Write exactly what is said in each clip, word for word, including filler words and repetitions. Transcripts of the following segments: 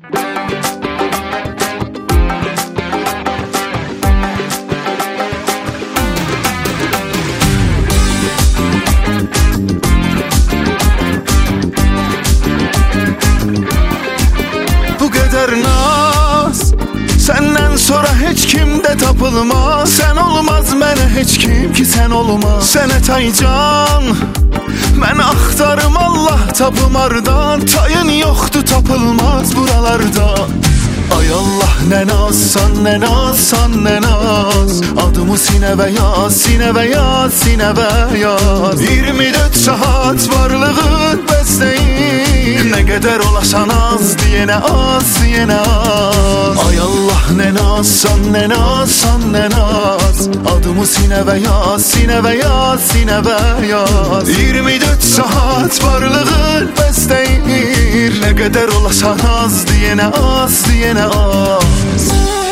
Bu qədər naz səndən sonra heç kimdə tapılmaz. Sən olmaz mənə heç kim ki sən olmaz. Sənə taycan mən axtarım Allah tapım ardan. Tayın yoxdur tapılmaz buralarda. Ay Allah nə nazsan, nə nazsan, nə naz. Adımı sinəvə yaz, sinəvə yaz, sinəvə yaz. iyirmi dörd saat varlığın bəs deyil. Nə qədər olasan az deyənə az, deyənə az. Ay Allah nə nazsan, nə nazsan, nə naz. Adımı sinəvə yaz, sinəvə yaz, sinəvə yaz. iyirmi dörd saat varlığın bəs deyil. Nə qədər olasan az deyənə az, deyənə az.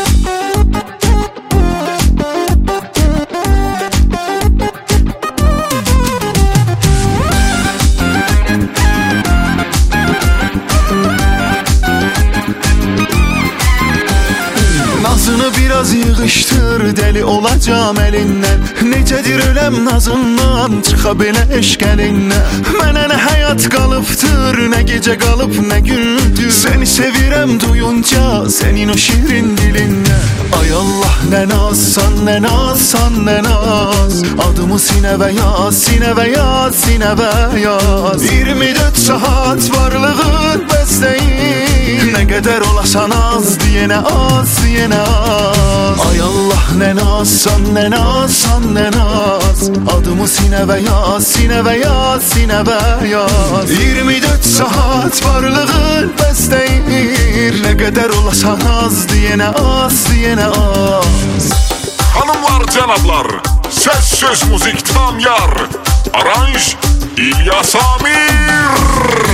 Nazını biraz yığışdır, dəli olacam əlindən. Necədir öləm nazından, çıxa belə eşq əlindən. Mənə nə həyat qalıbdır, nə gecə qalıb, nə gündür. Səni sevirəm duyunca, sənin o şirin dilindən. Ay Allah nə nazsan, nə nazsan, nə naz. Adımı sinəvə yaz, sinəvə yaz, sinəvə yaz. iyirmi dörd saat varlığın bəs deyil. Nə qədər olasan az deyənə az, deyənə az. Ay Allah nə nazsan, nə nazsan, nə naz. Adımı sinəvə yaz, sinəvə yaz, sinəvə yaz. iyirmi dörd saat varlığın bəs deyil. Nə qədər olasan az deyənə az, deyənə az. Hanımlar, cənablar, səs söz müzik tam yar. Aranj İlyas Amir.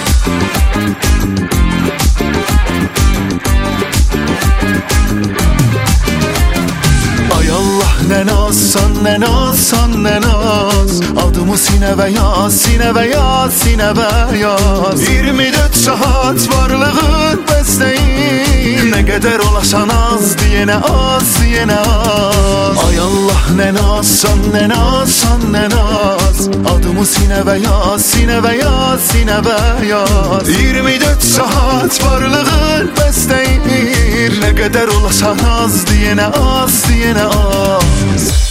Ay Allah nə nazsan, nə nazsan, nə naz. Adımı sinəvə yaz, sinəvə yaz, sinəvə yaz. iyirmi dörd saat varlığın bəs deyil. Nə qədər olasan az deyənə az, deyənə az. Ay Allah nə nazsan, nə nazsan, nə naz. Adımı sinəvə yaz, sinəvə yaz, sinəvə yaz. iyirmi dörd saat varlığın bəs deyil. Nə qədər olasan az deyənə az, deyənə az.